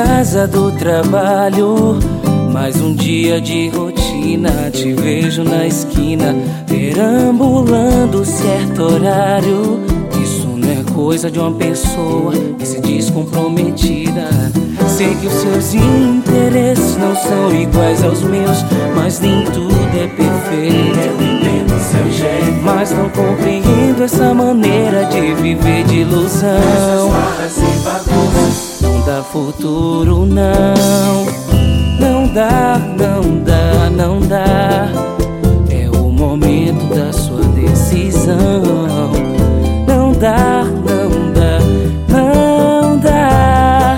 casa do trabalho, mais um dia de rotina. Te vejo na esquina, perambulando certo horário. Isso não é coisa de uma pessoa que se diz comprometida. Sei que os seus interesses não são iguais aos meus, mas nem tudo é perfeito. Eu entendo seu jeito, mas não compreendo essa maneira de viver de ilusão. Não dá futuro não, não dá, não dá, não dá. É o momento da sua decisão. Não dá, não dá, não dá.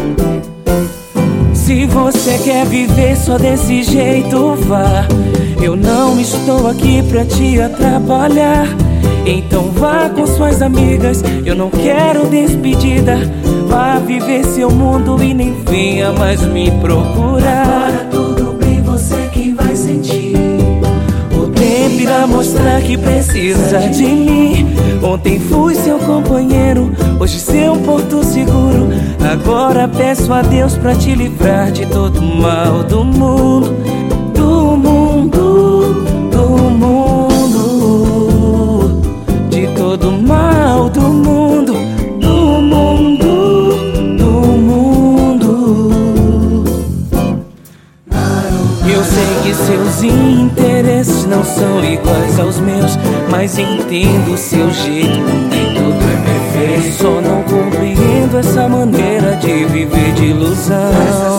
Se você quer viver só desse jeito, vá. Eu não estou aqui pra te atrapalhar. Então vá com suas amigas, eu não quero despedida. Vá viver seu mundo e nem venha mais me procurar. Agora tudo bem, você quem vai sentir. O tempo irá mostrar que precisa de mim. Ontem fui seu companheiro, hoje seu porto seguro. Agora peço a Deus pra te livrar de todo o mal do mundo. Do mundo, do mundo. De todo o mal do mundo. Do mundo, do mundo. Eu sei que seus interesses não são iguais aos meus, mas entendo o seu jeito, nem tudo é perfeito. Só não compreendo essa maneira de viver de ilusão.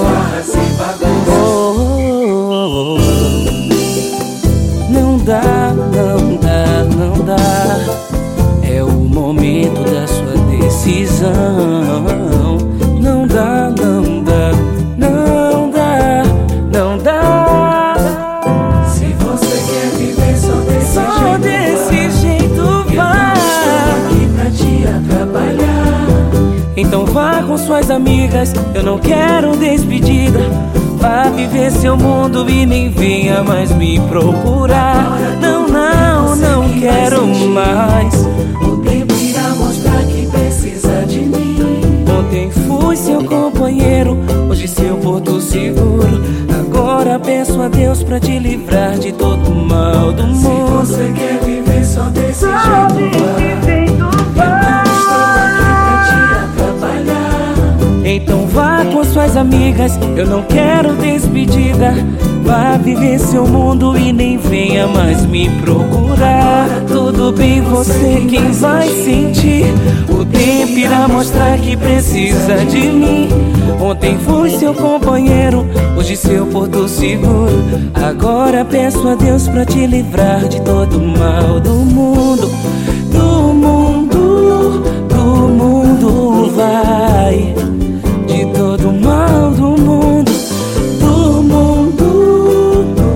Não dá, não dá, não dá. É o momento da sua decisão. Não dá, não dá, não dá, não dá. Se você quer viver só desse jeito, vá. Eu não estou aqui pra te atrapalhar. Então vá com suas amigas, eu não quero despedida. Vá viver seu mundo e nem venha mais me procurar. Não, não, não quero mais. O tempo irá mostrar que precisa de mim. Ontem fui seu companheiro, hoje seu porto seguro. Agora peço a Deus pra te livrar de todo o mal do mundo. Se você quer viver só desse jeito, vá. Eu não estou aqui pra te atrapalhar. Então vá com suas amigas, eu não quero despedida. Vá viver seu mundo e nem venha mais me procurar. Tudo bem, você quem vai sentir. O tempo irá mostrar que precisa de mim. Ontem fui seu companheiro, hoje seu porto seguro. Agora peço a Deus pra te livrar de todo o mal do mundo. Do mundo, do mundo, vai. De todo o mal do mundo. Do mundo, do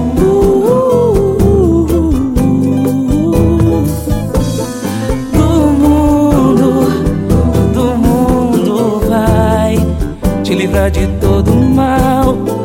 mundo, do mundo, vai te livrar de todo o mal.